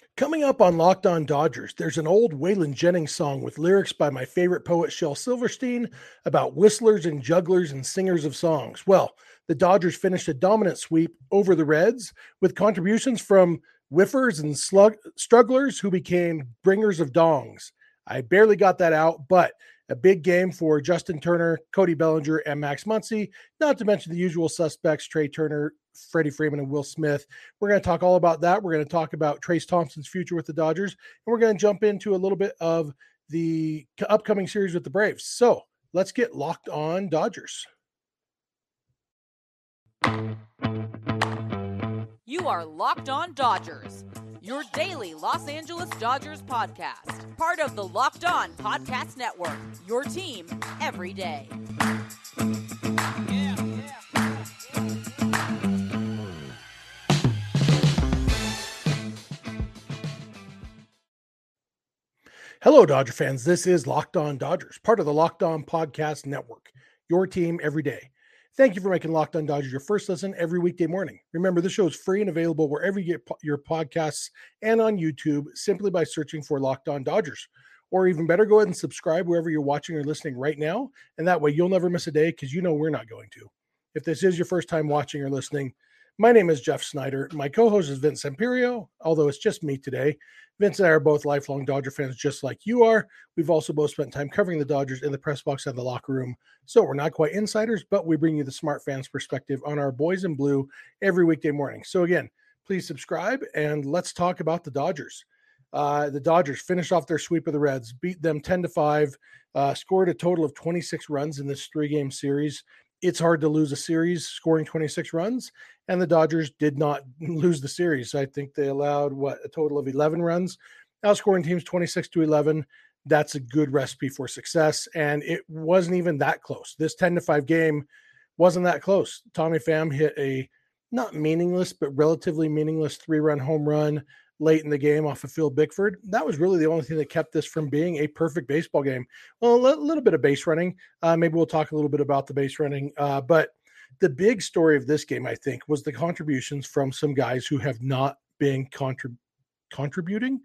Coming up on Locked On Dodgers, there's an old Waylon Jennings song with lyrics by my favorite poet, Shel Silverstein, about whistlers and jugglers and singers of songs. Well, the Dodgers finished a dominant sweep over the Reds with contributions from whiffers and strugglers who became bringers of dongs. I barely got that out, but a big game for Justin Turner, Cody Bellinger, and Max Muncy, not to mention the usual suspects, Trey Turner, Freddie Freeman, and Will Smith. We're going to talk all about that. We're going to talk about Trace Thompson's future with the Dodgers, and we're going to jump into a little bit of the upcoming series with the Braves. So let's get locked on Dodgers. You are Locked On Dodgers, your daily Los Angeles Dodgers podcast. Part of the Locked On Podcast Network, your team every day. Hello, Dodger fans. This is Locked On Dodgers, part of the Locked On Podcast Network, your team every day. Thank you for making Locked On Dodgers your first listen every weekday morning. Remember, this show is free and available wherever you get your podcasts and on YouTube simply by searching for Locked On Dodgers. Or even better, go ahead and subscribe wherever you're watching or listening right now, and that way you'll never miss a day because you know we're not going to. If this is your first time watching or listening, my name is Jeff Snyder. My co-host is Vince Samperio, although it's just me today. Vince and I are both lifelong Dodger fans just like you are. We've also both spent time covering the Dodgers in the press box and the locker room. So we're not quite insiders, but we bring you the smart fans perspective on our boys in blue every weekday morning. So again, please subscribe and let's talk about the Dodgers. The Dodgers finished off their sweep of the Reds, beat them 10-5, scored a total of 26 runs in this three-game series. It's hard to lose a series scoring 26 runs, and the Dodgers did not lose the series. I think they allowed, a total of 11 runs, outscoring teams 26-11. That's a good recipe for success, and it wasn't even that close. This 10-5 game wasn't that close. Tommy Pham hit a not meaningless, but relatively meaningless 3-run home run late in the game off of Phil Bickford. That was really the only thing that kept this from being a perfect baseball game. Well, a little bit of base running. Maybe we'll talk a little bit about the base running. But the big story of this game, I think, was the contributions from some guys who have not been contributing,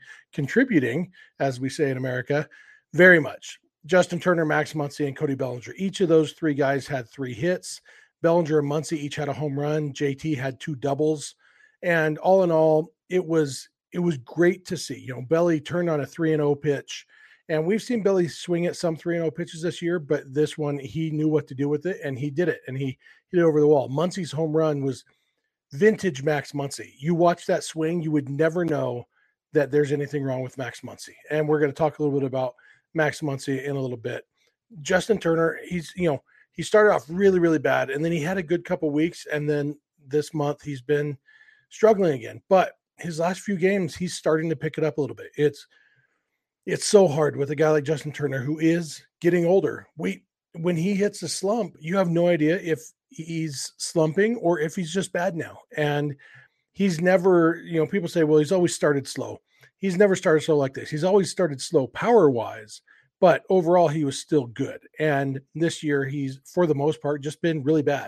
as we say in America, very much. Justin Turner, Max Muncy, and Cody Bellinger. Each of those three guys had 3 hits. Bellinger and Muncy each had a home run. JT had 2 doubles. And all in all, it was great to see. Belly turned on a 3-0 pitch, and we've seen Belly swing at some 3-0 pitches this year, but this one, he knew what to do with it, and he did it, and he hit it over the wall. Muncy's home run was vintage Max Muncy. You watch that swing, you would never know that there's anything wrong with Max Muncy, and we're going to talk a little bit about Max Muncy in a little bit. Justin Turner, he started off really, really bad, and then he had a good couple weeks, and then this month he's been struggling again, but his last few games, he's starting to pick it up a little bit. It's so hard with a guy like Justin Turner, who is getting older. When he hits a slump, you have no idea if he's slumping or if he's just bad now. And he's never, people say, well, he's always started slow. He's never started slow like this. He's always started slow power-wise, but overall he was still good. And this year he's, for the most part, just been really bad.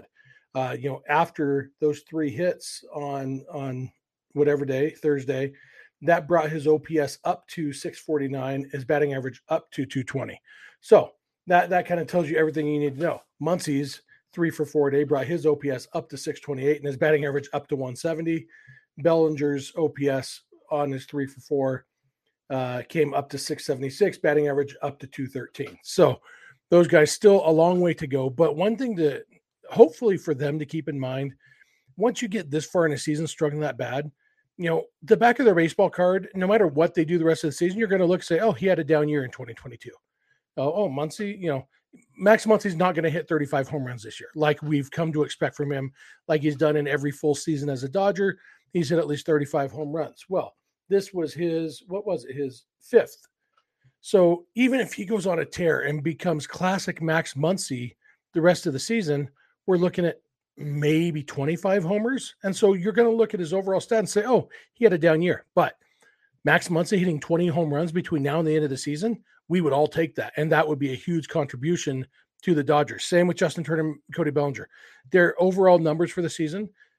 After those 3 hits on whatever day, Thursday, that brought his OPS up to 649, his batting average up to 220. So that kind of tells you everything you need to know. Muncy's 3 for 4 day brought his OPS up to 628 and his batting average up to 170. Bellinger's OPS on his 3 for 4 came up to 676, batting average up to 213. So those guys still a long way to go. But one thing to hopefully for them to keep in mind, once you get this far in a season struggling that bad, the back of their baseball card, no matter what they do the rest of the season, you're going to look and say, oh, he had a down year in 2022. Muncy, Max Muncy's not going to hit 35 home runs this year, like we've come to expect from him, like he's done in every full season as a Dodger. He's hit at least 35 home runs. Well, this was his 5th. So even if he goes on a tear and becomes classic Max Muncy the rest of the season, we're looking at maybe 25 homers. And so you're going to look at his overall stat and say, oh, he had a down year. But Max Muncy hitting 20 home runs between now and the end of the season, we would all take that. And that would be a huge contribution to the Dodgers. Same with Justin Turner and Cody Bellinger. Their overall numbers for the season,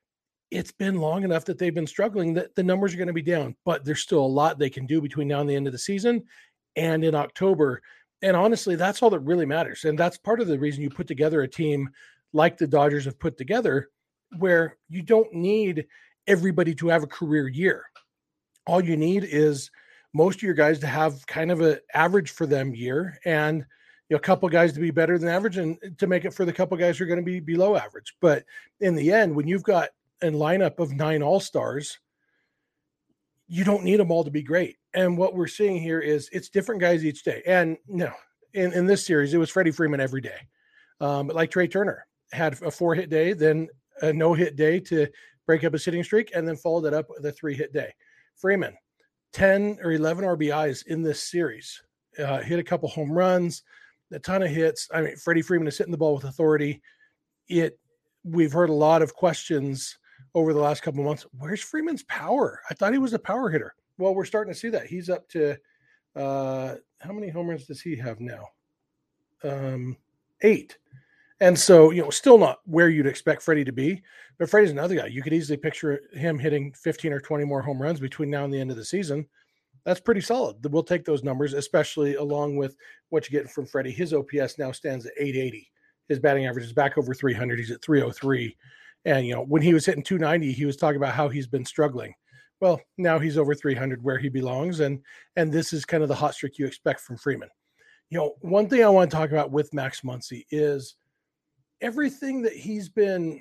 it's been long enough that they've been struggling that the numbers are going to be down, but there's still a lot they can do between now and the end of the season and in October. And honestly, that's all that really matters. And that's part of the reason you put together a team like the Dodgers have put together, where you don't need everybody to have a career year. All you need is most of your guys to have kind of an average for them year, and a couple guys to be better than average, and to make it for the couple guys who are going to be below average. But in the end, when you've got a lineup of 9 all-stars, you don't need them all to be great. And what we're seeing here is it's different guys each day. And no, in this series, it was Freddie Freeman every day. But like Trey Turner had a 4-hit day, then a no-hit day to break up a hitting streak, and then followed it up with a 3-hit day. Freeman, 10 or 11 RBIs in this series, hit a couple home runs, a ton of hits. I mean, Freddie Freeman is hitting the ball with authority. We've heard a lot of questions over the last couple of months. Where's Freeman's power? I thought he was a power hitter. Well, we're starting to see that. He's up to how many home runs does he have now? 8. And so, still not where you'd expect Freddie to be, but Freddie's another guy. You could easily picture him hitting 15 or 20 more home runs between now and the end of the season. That's pretty solid. We'll take those numbers, especially along with what you get from Freddie. His OPS now stands at 880. His batting average is back over 300. He's at 303. And, when he was hitting 290, he was talking about how he's been struggling. Well, now he's over 300 where he belongs. And this is kind of the hot streak you expect from Freeman. One thing I want to talk about with Max Muncy is everything that he's been,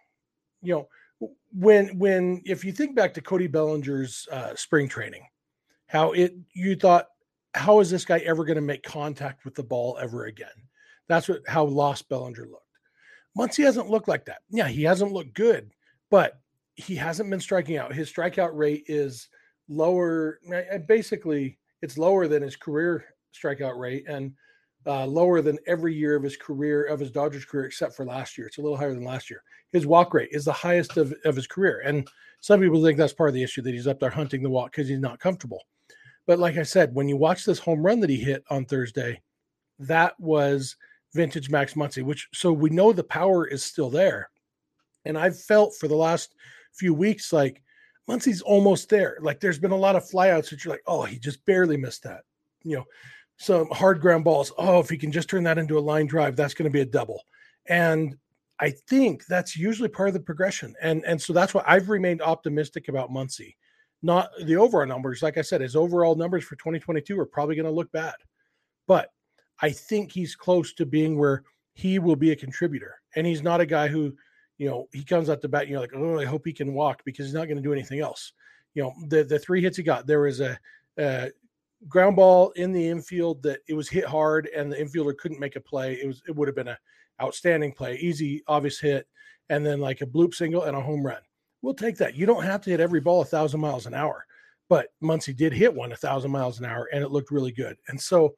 if you think back to Cody Bellinger's spring training, you thought, how is this guy ever going to make contact with the ball ever again? That's how lost Bellinger looked. Muncy hasn't looked like that. Yeah, he hasn't looked good, but he hasn't been striking out. His strikeout rate is lower. Basically, it's lower than his career strikeout rate, and lower than every year of his Dodgers career, except for last year. It's a little higher than last year. His walk rate is the highest of his career. And some people think that's part of the issue, that he's up there hunting the walk because he's not comfortable. But like I said, when you watch this home run that he hit on Thursday, that was vintage Max Muncy, so we know the power is still there. And I've felt for the last few weeks, like Muncy's almost there. Like there's been a lot of flyouts that you're like, oh, he just barely missed that. Some hard ground balls. Oh, if he can just turn that into a line drive, that's going to be a double. And I think that's usually part of the progression. And so that's why I've remained optimistic about Muncy. Not the overall numbers. Like I said, his overall numbers for 2022 are probably going to look bad. But I think he's close to being where he will be a contributor. And he's not a guy who, he comes out the bat, like, oh, I hope he can walk, because he's not going to do anything else. The 3 hits he got, there was a ground ball in the infield that it was hit hard and the infielder couldn't make a play. It would have been an outstanding play, easy, obvious hit, and then like a bloop single and a home run. We'll take that. You don't have to hit every ball 1,000 miles an hour, but Muncy did hit one 1,000 miles an hour, and it looked really good. And so,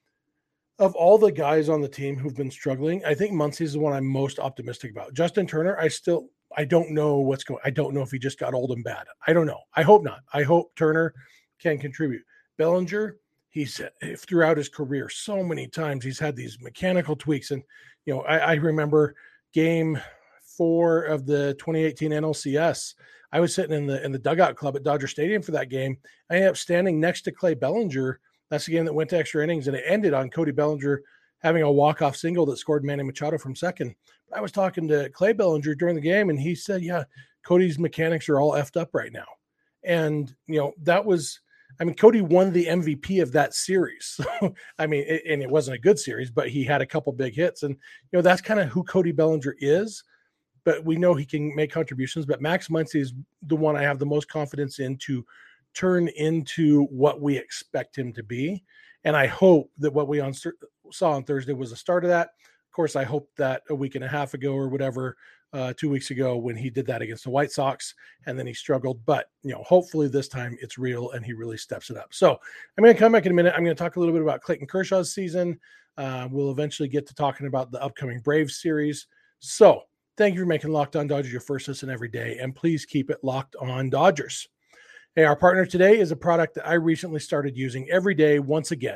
of all the guys on the team who've been struggling, I think Muncy is the one I'm most optimistic about. Justin Turner, I don't know what's going. I don't know if he just got old and bad. I don't know. I hope not. I hope Turner can contribute. Bellinger, he's throughout his career, so many times he's had these mechanical tweaks. And, I remember game 4 of the 2018 NLCS. I was sitting in the dugout club at Dodger Stadium for that game. I ended up standing next to Clay Bellinger. That's the game that went to extra innings, and it ended on Cody Bellinger having a walk-off single that scored Manny Machado from second. I was talking to Clay Bellinger during the game, and he said, yeah, Cody's mechanics are all effed up right now. And, that was – Cody won the MVP of that series. And it wasn't a good series, but he had a couple big hits. And, that's kind of who Cody Bellinger is. But we know he can make contributions. But Max Muncy is the one I have the most confidence in to turn into what we expect him to be. And I hope that what we saw on Thursday was the start of that. Of course, I hope that a week and a half ago or whatever, 2 weeks ago, when he did that against the White Sox and then he struggled, but hopefully this time it's real and he really steps it up. So I'm going to come back in a minute. I'm going to talk a little bit about Clayton Kershaw's season. We'll eventually get to talking about the upcoming Braves series. So thank you for making Locked On Dodgers your first listen every day, and please keep it Locked On Dodgers. Hey, our partner today is a product that I recently started using every day once again.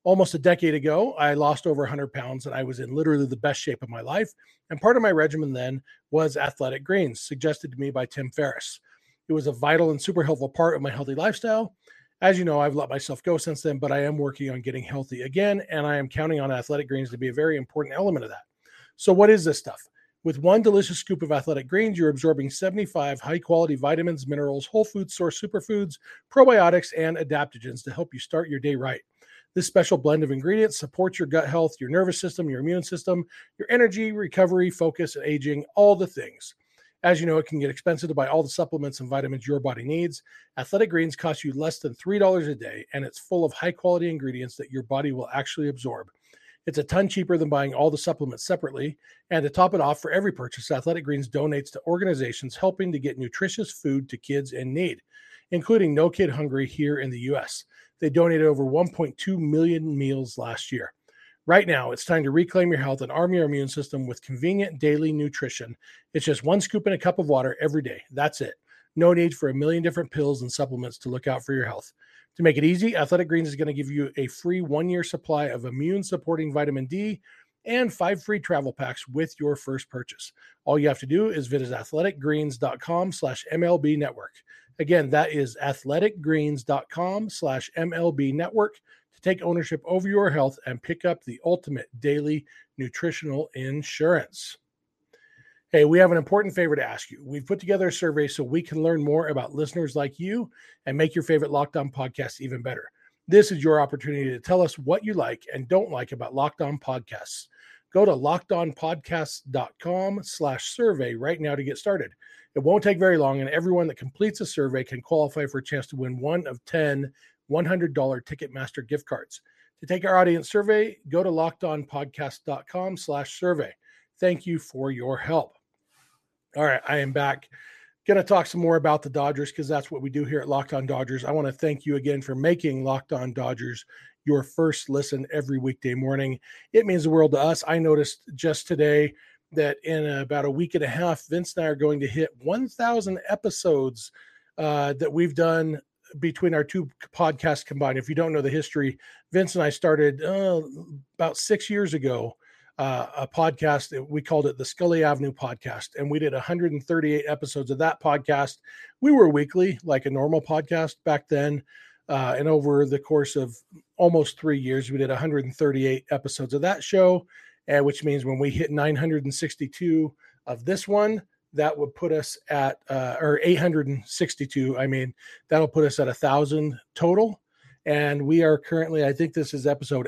Almost a decade ago, I lost over 100 pounds and I was in literally the best shape of my life. And part of my regimen then was Athletic Greens, suggested to me by Tim Ferriss. It was a vital and super helpful part of my healthy lifestyle. As you know, I've let myself go since then, but I am working on getting healthy again, and I am counting on Athletic Greens to be a very important element of that. So what is this stuff? With one delicious scoop of Athletic Greens, you're absorbing 75 high-quality vitamins, minerals, whole food source superfoods, probiotics, and adaptogens to help you start your day right. This special blend of ingredients supports your gut health, your nervous system, your immune system, your energy, recovery, focus, and aging, all the things. As you know, it can get expensive to buy all the supplements and vitamins your body needs. Athletic Greens cost you less than $3 a day, and it's full of high-quality ingredients that your body will actually absorb. It's a ton cheaper than buying all the supplements separately. And to top it off, for every purchase, Athletic Greens donates to organizations helping to get nutritious food to kids in need, including No Kid Hungry here in the U.S. They donated over 1.2 million meals last year. Right now, it's time to reclaim your health and arm your immune system with convenient daily nutrition. It's just one scoop in a cup of water every day. That's it. No need for a million different pills and supplements to look out for your health. To make it easy, Athletic Greens is going to give you a free 1-year supply of immune-supporting vitamin D and 5 free travel packs with your first purchase. All you have to do is visit athleticgreens.com/MLB network. Again, that is athleticgreens.com/MLB network to take ownership over your health and pick up the ultimate daily nutritional insurance. Hey, we have an important favor to ask you. We've put together a survey so we can learn more about listeners like you and make your favorite Locked On podcast even better. This is your opportunity to tell us what you like and don't like about Locked On podcasts. Go to lockedonpodcasts.com/survey right now to get started. It won't take very long, and everyone that completes a survey can qualify for a chance to win one of 10 $100 Ticketmaster gift cards. To take our audience survey, go to lockedonpodcast.com/survey. Thank you for your help. All right, I am back. Going to talk some more about the Dodgers because that's what we do here at Locked On Dodgers. I want to thank you again for making Locked On Dodgers your first listen every weekday morning. It means the world to us. I noticed just today that in about a week and a half, Vince and I are going to hit 1,000 episodes that we've done between our two podcasts combined. If you don't know the history, Vince and I started about 6 years ago, a podcast. We called it the Scully Avenue Podcast, and we did 138 episodes of that podcast. We were weekly, like a normal podcast back then. And over the course of almost 3 years, we did 138 episodes of that show, which means when we hit 962 of this one, that would put us at, or 862, that'll put us at 1,000 total. And we are currently, I think this is episode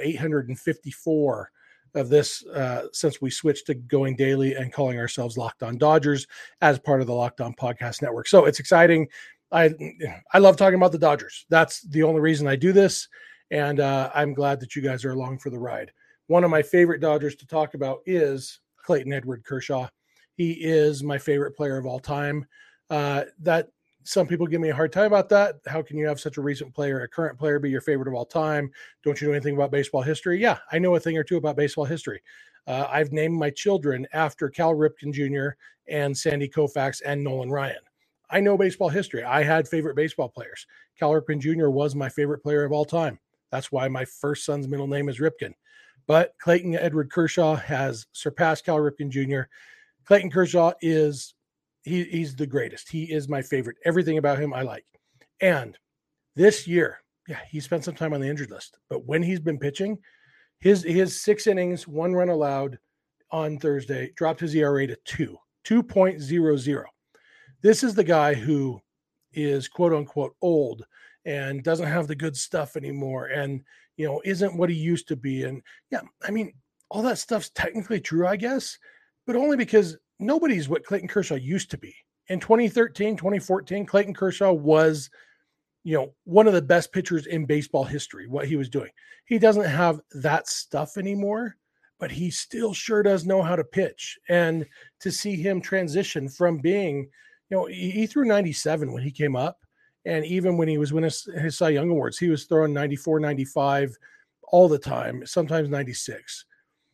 854 of this since we switched to going daily and calling ourselves Locked On Dodgers as part of the Locked On Podcast Network. So it's exciting. I love talking about the Dodgers. That's the only reason I do this. And I'm glad that you guys are along for the ride. One of my favorite Dodgers to talk about is Clayton Edward Kershaw. He is my favorite player of all time. That some people give me a hard time about that. How can you have such a recent player, a current player, be your favorite of all time? Don't you know anything about baseball history? Yeah, I know a thing or two about baseball history. I've named my children after Cal Ripken Jr. and Sandy Koufax and Nolan Ryan. I know baseball history. I had favorite baseball players. Cal Ripken Jr. was my favorite player of all time. That's why my first son's middle name is Ripken. But Clayton Edward Kershaw has surpassed Cal Ripken Jr. Clayton Kershaw is he's the greatest. He is my favorite. Everything about him I like. And this year, yeah, he spent some time on the injured list. But when he's been pitching, his 6 innings, 1 run allowed on Thursday, dropped his ERA to 2.00. This is the guy who is quote unquote old and doesn't have the good stuff anymore and, isn't what he used to be. And yeah, all that stuff's technically true, I guess, but only because nobody's what Clayton Kershaw used to be. In 2013, 2014, Clayton Kershaw was, one of the best pitchers in baseball history, what he was doing. He doesn't have that stuff anymore, but he still sure does know how to pitch. And to see him transition from being, he threw 97 when he came up. And even when he was winning his Cy Young Awards, he was throwing 94, 95 all the time, sometimes 96.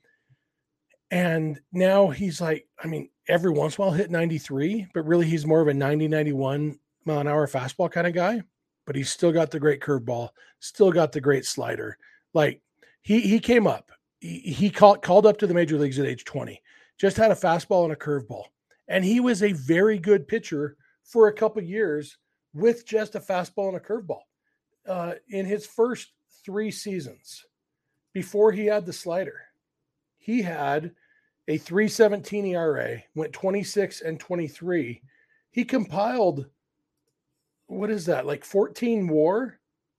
And now he's like, every once in a while hit 93, but really he's more of a 90, 91 mile an hour fastball kind of guy. But he's still got the great curveball, still got the great slider. Like, He came up. He called up to the major leagues at age 20. Just had a fastball and a curveball, and he was a very good pitcher for a couple years with just a fastball and a curveball. In his first 3 seasons, before he had the slider, he had a 3.17 ERA, went 26 and 23. He compiled, what is that, like 14 WAR?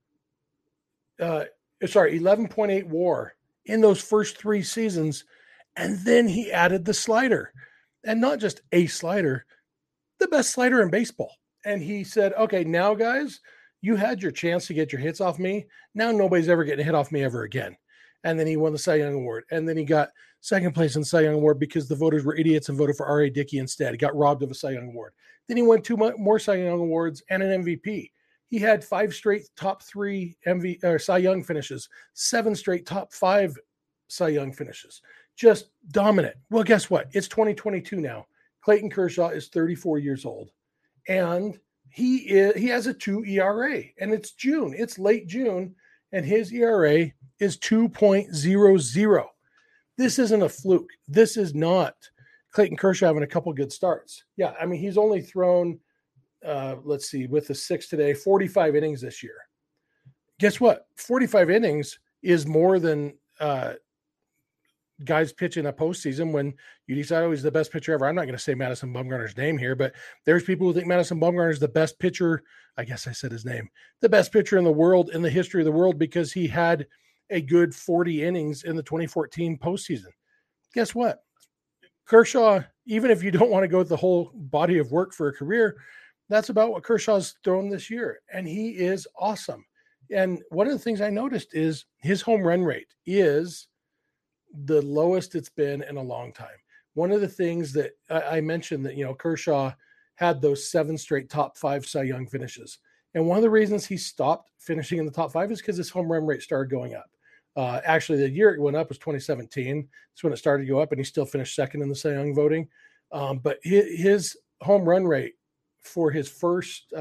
11.8 WAR in those first 3 seasons. And then he added the slider, and not just a slider, the best slider in baseball. And he said, okay, now guys, you had your chance to get your hits off me. Now nobody's ever getting a hit off me ever again. And then he won the Cy Young Award. And then he got second place in the Cy Young Award because the voters were idiots and voted for R.A. Dickey instead. He got robbed of a Cy Young Award. Then he won 2 more Cy Young Awards and an MVP. He had 5 straight top 3 Cy Young finishes, 7 straight top 5 Cy Young finishes. Just dominant. Well, guess what? It's 2022 now. Clayton Kershaw is 34 years old, and he has a 2 ERA, and it's June. It's late June, and his ERA is 2.00. This isn't a fluke. This is not Clayton Kershaw having a couple good starts. Yeah, I mean, he's only thrown, let's see, with the 6 today, 45 innings this year. Guess what? 45 innings is more than guys pitch in a postseason when you decide, oh, he's the best pitcher ever. I'm not going to say Madison Bumgarner's name here, but there's people who think Madison Bumgarner is the best pitcher. I guess I said his name, the best pitcher in the world, in the history of the world, because he had a good 40 innings in the 2014 postseason. Guess what? Kershaw, even if you don't want to go with the whole body of work for a career, that's about what Kershaw's thrown this year. And he is awesome. And one of the things I noticed is his home run rate is the lowest it's been in a long time. One of the things that I mentioned that, Kershaw had those 7 straight top 5 Cy Young finishes. And one of the reasons he stopped finishing in the top 5 is because his home run rate started going up. Actually, the year it went up was 2017. That's when it started to go up, and he still finished second in the Cy Young voting. But his home run rate for his first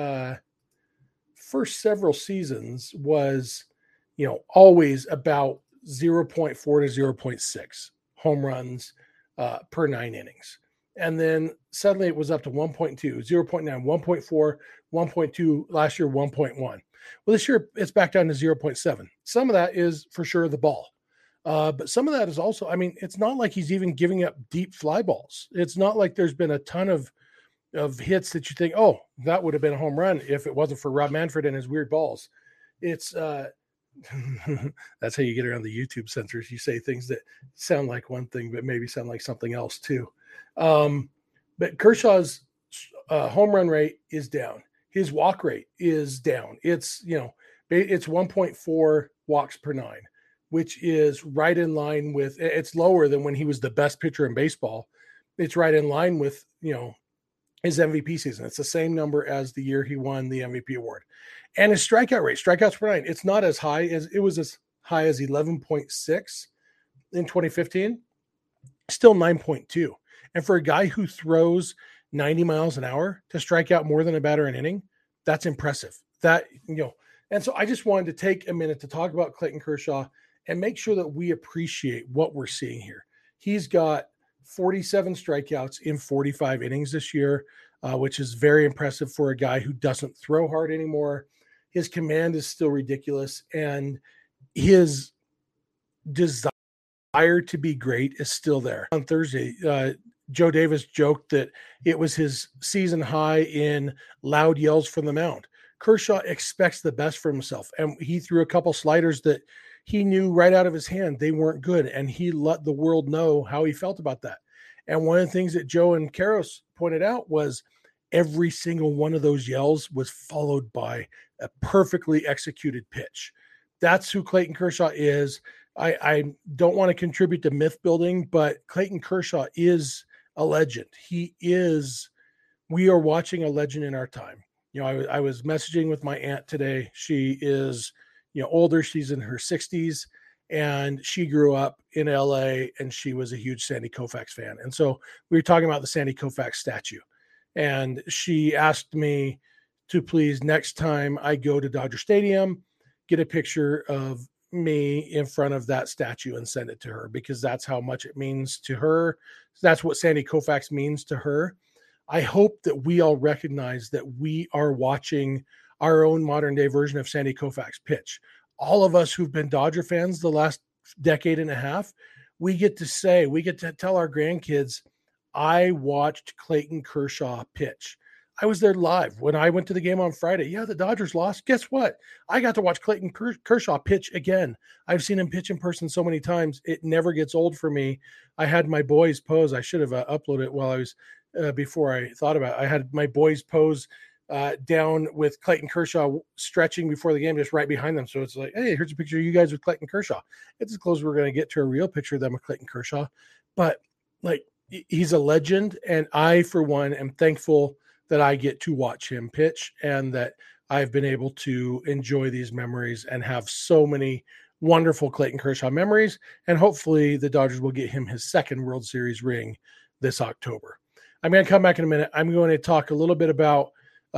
several seasons was, always about 0.4 to 0.6 home runs per 9 innings. And then suddenly it was up to 1.2, 0.9, 1.4, 1.2, last year 1.1. Well, this year it's back down to 0.7. Some of that is for sure the ball. But some of that is also, I mean, it's not like he's even giving up deep fly balls. It's not like there's been a ton of hits that you think, oh, that would have been a home run if it wasn't for Rob Manfred and his weird balls. It's that's how you get around the YouTube censors. You say things that sound like one thing, but maybe sound like something else too. But Kershaw's home run rate is down. His walk rate is down. It's 1.4 walks per 9, which is right in line with, it's lower than when he was the best pitcher in baseball. It's right in line with, his MVP season. It's the same number as the year he won the MVP award. And his strikeouts per 9, it's not as high as, it was as high as 11.6 in 2015, still 9.2. And for a guy who throws 90 miles an hour to strike out more than a batter an inning, that's impressive. And so I just wanted to take a minute to talk about Clayton Kershaw and make sure that we appreciate what we're seeing here. He's got 47 strikeouts in 45 innings this year, which is very impressive for a guy who doesn't throw hard anymore. His command is still ridiculous, and his desire to be great is still there. On Thursday, Joe Davis joked that it was his season high in loud yells from the mound. Kershaw expects the best for himself, and he threw a couple sliders that he knew right out of his hand they weren't good, and he let the world know how he felt about that. And one of the things that Joe and Karros pointed out was every single one of those yells was followed by a perfectly executed pitch. That's who Clayton Kershaw is. I don't want to contribute to myth building, but Clayton Kershaw is a legend. We are watching a legend in our time. I was messaging with my aunt today. She is, older. She's in her 60s, and she grew up in LA, and she was a huge Sandy Koufax fan. And so we were talking about the Sandy Koufax statue, and she asked me to please, next time I go to Dodger Stadium, get a picture of me in front of that statue and send it to her, because that's how much it means to her. That's what Sandy Koufax means to her. I hope that we all recognize that we are watching our own modern day version of Sandy Koufax pitch. All of us who've been Dodger fans the last decade and a half, we get to tell our grandkids, I watched Clayton Kershaw pitch. I was there live when I went to the game on Friday. Yeah, the Dodgers lost. Guess what? I got to watch Clayton Kershaw pitch again. I've seen him pitch in person so many times. It never gets old for me. I had my boys pose. I should have uploaded it while I was before I thought about it. I had my boys pose down with Clayton Kershaw stretching before the game, just right behind them. So it's like, hey, here's a picture of you guys with Clayton Kershaw. It's as close as we're going to get to a real picture of them with Clayton Kershaw. But like, he's a legend. And I, for one, am thankful that I get to watch him pitch and that I've been able to enjoy these memories and have so many wonderful Clayton Kershaw memories. And hopefully the Dodgers will get him his second World Series ring this October. I'm going to come back in a minute. I'm going to talk a little bit about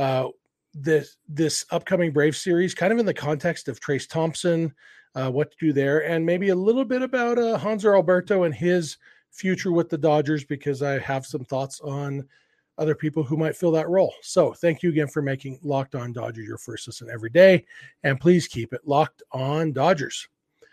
this upcoming Braves series, kind of in the context of Trayce Thompson, what to do there, and maybe a little bit about Hanser Alberto and his future with the Dodgers, because I have some thoughts on other people who might fill that role. So thank you again for making Locked On Dodgers your first listen every day, and please keep it Locked On Dodgers.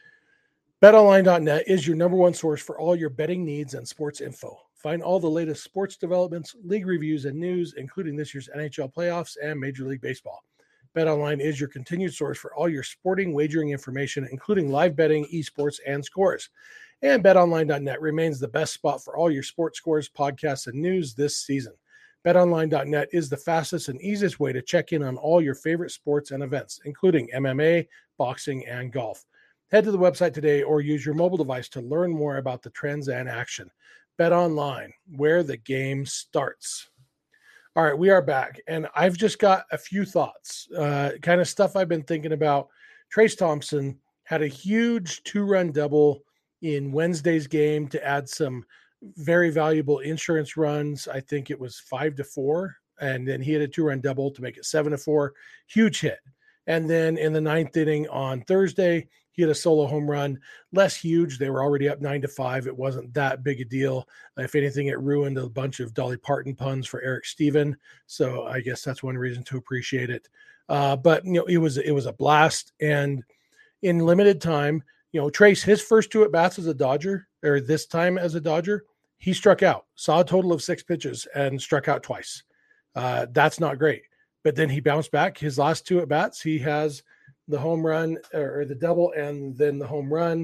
BetOnline.net is your number one source for all your betting needs and sports info. Find all the latest sports developments, league reviews, and news, including this year's NHL playoffs and Major League Baseball. BetOnline is your continued source for all your sporting wagering information, including live betting, esports, and scores. And BetOnline.net remains the best spot for all your sports scores, podcasts, and news this season. BetOnline.net is the fastest and easiest way to check in on all your favorite sports and events, including MMA, boxing, and golf. Head to the website today or use your mobile device to learn more about the trends and action. BetOnline, where the game starts. All right, we are back, and I've just got a few thoughts, kind of stuff I've been thinking about. Trayce Thompson had a huge 2-run double in Wednesday's game to add some very valuable insurance runs. I think it was 5-4, and then he had a 2-run double to make it 7-4. Huge hit. And then in the ninth inning on Thursday, he had a solo home run, less huge. They were already up 9-5. It wasn't that big a deal. If anything, it ruined a bunch of Dolly Parton puns for Eric Steven. So I guess that's one reason to appreciate it. But it was a blast. And in limited time, Trayce, his first 2 at-bats as a Dodger, or this time as a Dodger, he struck out, saw a total of 6 pitches and struck out twice. That's not great. But then he bounced back. His last 2 at-bats, he has the home run or the double and then the home run.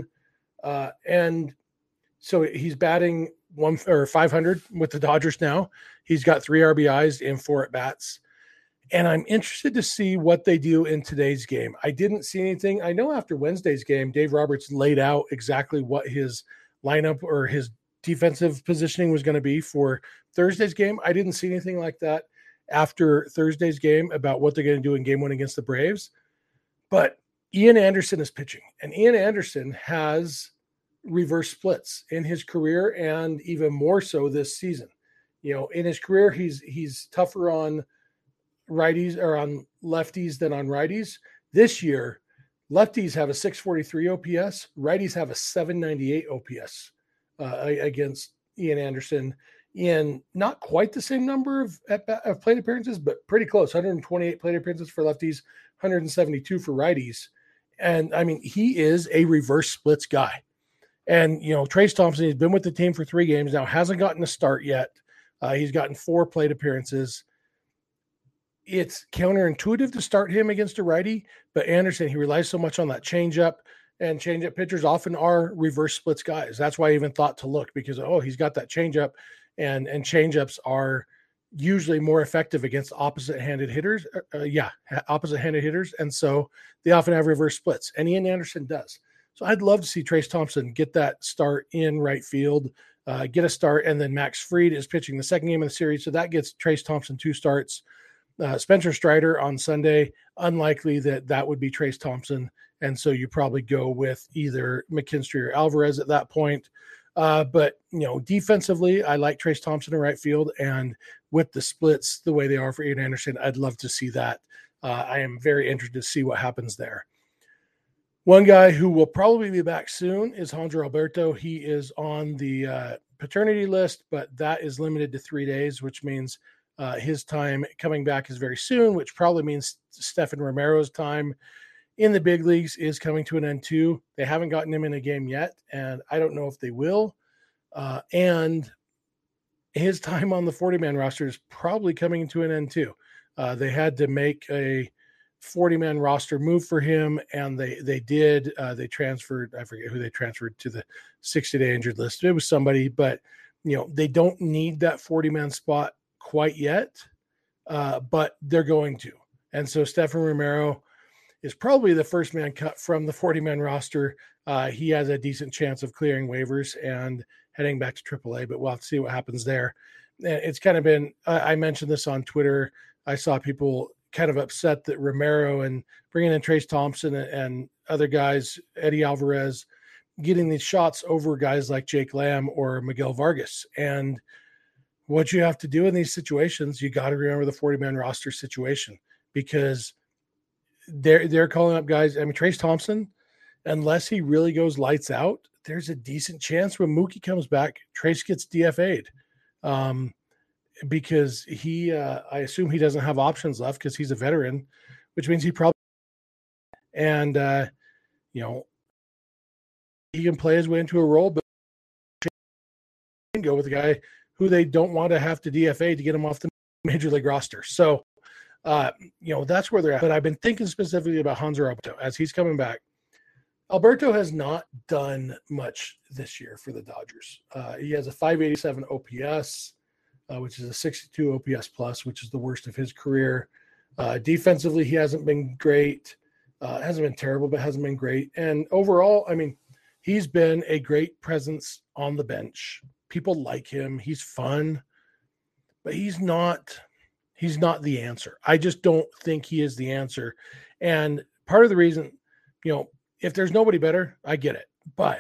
And so he's batting 500 with the Dodgers now. He's got 3 RBIs in 4 at-bats. And I'm interested to see what they do in today's game. I didn't see anything. I know after Wednesday's game, Dave Roberts laid out exactly what his lineup or his defensive positioning was going to be for Thursday's game. I didn't see anything like that after Thursday's game about what they're going to do in game 1 against the Braves. But Ian Anderson is pitching, and Ian Anderson has reverse splits in his career, and even more so this season. In his career, he's tougher on righties or on lefties than on righties. This year, lefties have a 643 OPS, righties have a 798 OPS against Ian Anderson in not quite the same number of plate appearances, but pretty close. 128 plate appearances for lefties, 172 for righties. And I mean, he is a reverse splits guy. And, Trayce Thompson, he's been with the team for 3 games now, hasn't gotten a start yet. He's gotten 4 plate appearances. It's counterintuitive to start him against a righty, but Anderson, he relies so much on that changeup, and changeup pitchers often are reverse splits guys. That's why I even thought to look, because, he's got that changeup, and changeups are usually more effective against opposite-handed hitters. Opposite-handed hitters, and so they often have reverse splits, and Ian Anderson does. So I'd love to see Trayce Thompson get that start in right field, get a start, and then Max Fried is pitching the second game of the series, so that gets Trayce Thompson 2 starts. Spencer Strider on Sunday, unlikely that would be Trayce Thompson, and so you probably go with either McKinstry or Alvarez at that point. But defensively, I like Trayce Thompson in right field, and with the splits the way they are for Ian Anderson, I'd love to see that. I am very interested to see what happens there. One guy who will probably be back soon is Hanser Alberto. He is on the paternity list, but that is limited to 3 days, which means his time coming back is very soon, which probably means Stefan Romero's time in the big leagues is coming to an end too. They haven't gotten him in a game yet, and I don't know if they will. And his time on the 40-man roster is probably coming to an end too. They had to make a 40-man roster move for him, and they did. They transferred, I forget who they transferred to the 60-day injured list. It was somebody, but they don't need that 40-man spot quite yet, but they're going to. And so Stefan Romero is probably the first man cut from the 40-man roster. He has a decent chance of clearing waivers and heading back to AAA, but we'll have to see what happens there. It's kind of been, I mentioned this on Twitter. I saw people kind of upset that Romero and bringing in Trace Thompson and other guys, Eddie Alvarez, getting these shots over guys like Jake Lamb or Miguel Vargas. And what you have to do in these situations, you got to remember the 40-man roster situation, because they're calling up guys. I mean, Trace Thompson, unless he really goes lights out, there's a decent chance when Mookie comes back, Trace gets DFA'd. Because he, I assume he doesn't have options left because he's a veteran, which means he probably, and, he can play his way into a role, but can go with a guy who they don't want to have to DFA to get him off the major league roster. So, that's where they're at. But I've been thinking specifically about Hanser Alberto as he's coming back. Alberto has not done much this year for the Dodgers. He has a 587 OPS. Which is a 62 OPS plus, which is the worst of his career. Defensively, he hasn't been great. Hasn't been terrible, but hasn't been great. And overall, I mean, he's been a great presence on the bench. People like him. He's fun, but he's not the answer. I just don't think he is the answer. And part of the reason, if there's nobody better, I get it. But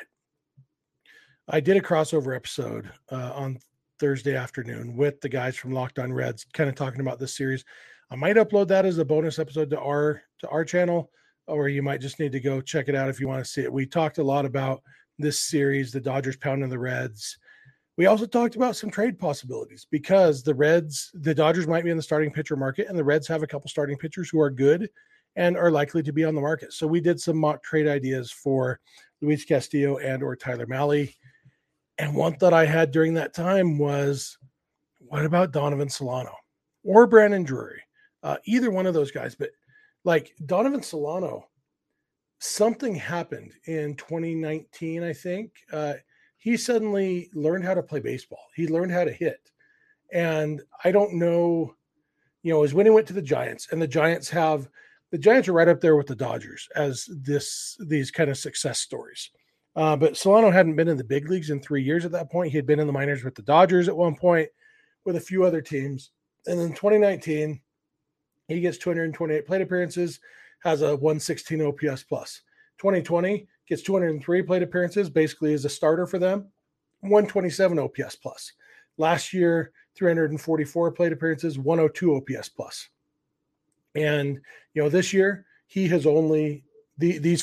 I did a crossover episode on Thursday afternoon with the guys from Locked On Reds, kind of talking about this series. I might upload that as a bonus episode to our channel, or you might just need to go check it out if you want to see it. We talked a lot about this series, the Dodgers pounding the Reds. We also talked about some trade possibilities because the Dodgers might be in the starting pitcher market, and the Reds have a couple starting pitchers who are good and are likely to be on the market. So we did some mock trade ideas for Luis Castillo and or Tyler Mahle. And one thought I had during that time was, what about Donovan Solano or Brandon Drury? Either one of those guys. But like Donovan Solano, something happened in 2019, I think. He suddenly learned how to play baseball. He learned how to hit. And I don't know, is when he went to the Giants, and the Giants are right up there with the Dodgers as these kind of success stories. But Solano hadn't been in the big leagues in 3 years at that point. He had been in the minors with the Dodgers at one point with a few other teams. And in 2019, he gets 228 plate appearances, has a 116 OPS plus. 2020 gets 203 plate appearances, basically as a starter for them, 127 OPS plus. Last year, 344 plate appearances, 102 OPS plus. And, this year he has only these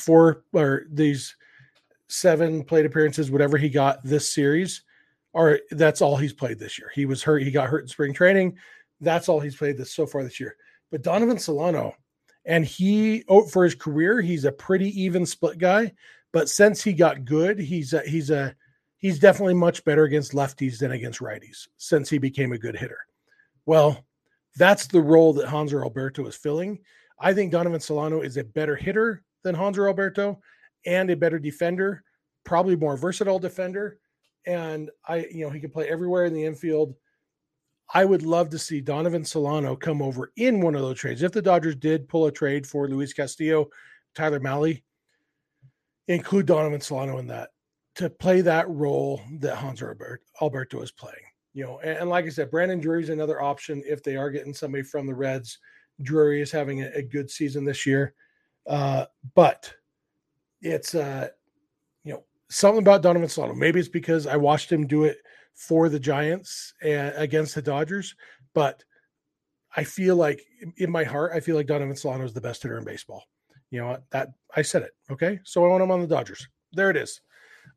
7 plate appearances, whatever he got this series, that's all he's played this year. He was hurt. He got hurt in spring training. That's all he's played so far this year. But Donovan Solano, and for his career, he's a pretty even split guy. But since he got good, he's definitely much better against lefties than against righties since he became a good hitter. Well, that's the role that Hanser Alberto is filling. I think Donovan Solano is a better hitter than Hanser Alberto and a better defender, probably more versatile defender. And he can play everywhere in the infield. I would love to see Donovan Solano come over in one of those trades. If the Dodgers did pull a trade for Luis Castillo, Tyler Mahle, include Donovan Solano in that to play that role that Hanser Alberto is playing. And like I said, Brandon Drury is another option if they are getting somebody from the Reds. Drury is having a good season this year. But it's, something about Donovan Solano. Maybe it's because I watched him do it for the Giants against the Dodgers, but I feel like in my heart, I feel like Donovan Solano is the best hitter in baseball. You know what? That I said it. Okay. So I want him on the Dodgers. There it is.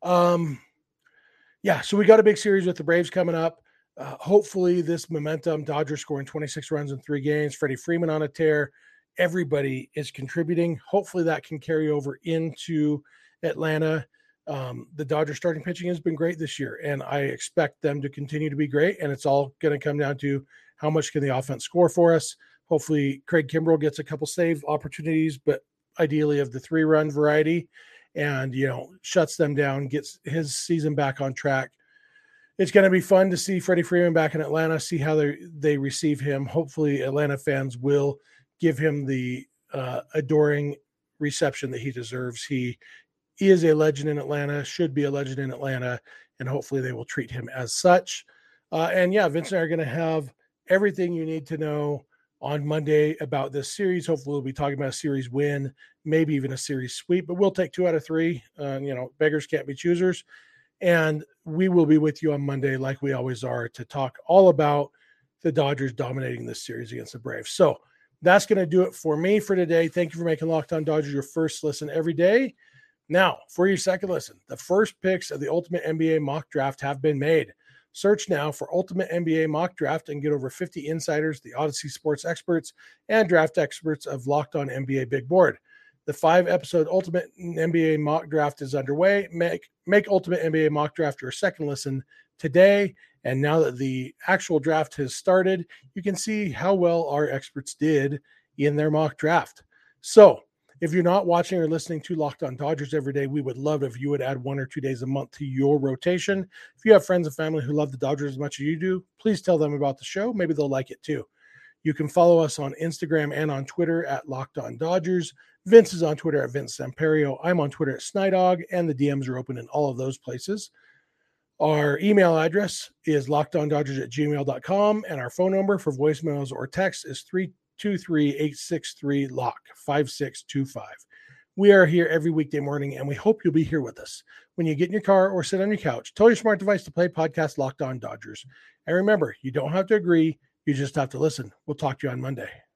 Yeah. So we got a big series with the Braves coming up. Hopefully this momentum, Dodgers scoring 26 runs in 3 games, Freddie Freeman on a tear. Everybody is contributing. Hopefully that can carry over into Atlanta. The Dodgers starting pitching has been great this year, and I expect them to continue to be great. And it's all going to come down to how much can the offense score for us. Hopefully Craig Kimbrell gets a couple save opportunities, but ideally of the 3-run variety, and, shuts them down, gets his season back on track. It's going to be fun to see Freddie Freeman back in Atlanta, see how they receive him. Hopefully Atlanta fans will give him the adoring reception that he deserves. He is a legend in Atlanta, should be a legend in Atlanta, and hopefully they will treat him as such. Vince and I are going to have everything you need to know on Monday about this series. Hopefully we'll be talking about a series win, maybe even a series sweep, but we'll take 2 out of 3. Beggars can't be choosers. And we will be with you on Monday, like we always are, to talk all about the Dodgers dominating this series against the Braves. So that's going to do it for me for today. Thank you for making Locked On Dodgers your first listen every day. Now, for your second listen, the first picks of the Ultimate NBA Mock Draft have been made. Search now for Ultimate NBA Mock Draft and get over 50 insiders, the Odyssey sports experts, and draft experts of Locked On NBA Big Board. The 5-episode Ultimate NBA Mock Draft is underway. Make Ultimate NBA Mock Draft your second listen today. And now that the actual draft has started, you can see how well our experts did in their mock draft. So if you're not watching or listening to Locked On Dodgers every day, we would love if you would add 1 or 2 days a month to your rotation. If you have friends and family who love the Dodgers as much as you do, please tell them about the show. Maybe they'll like it too. You can follow us on Instagram and on Twitter at Locked On Dodgers. Vince is on Twitter at Vince Samperio. I'm on Twitter at Snydog, and the DMs are open in all of those places. Our email address is lockedondodgers@gmail.com, and our phone number for voicemails or text is 323-863-LOCK, 5625. We are here every weekday morning, and we hope you'll be here with us. When you get in your car or sit on your couch, tell your smart device to play podcast Locked On Dodgers. And remember, you don't have to agree. You just have to listen. We'll talk to you on Monday.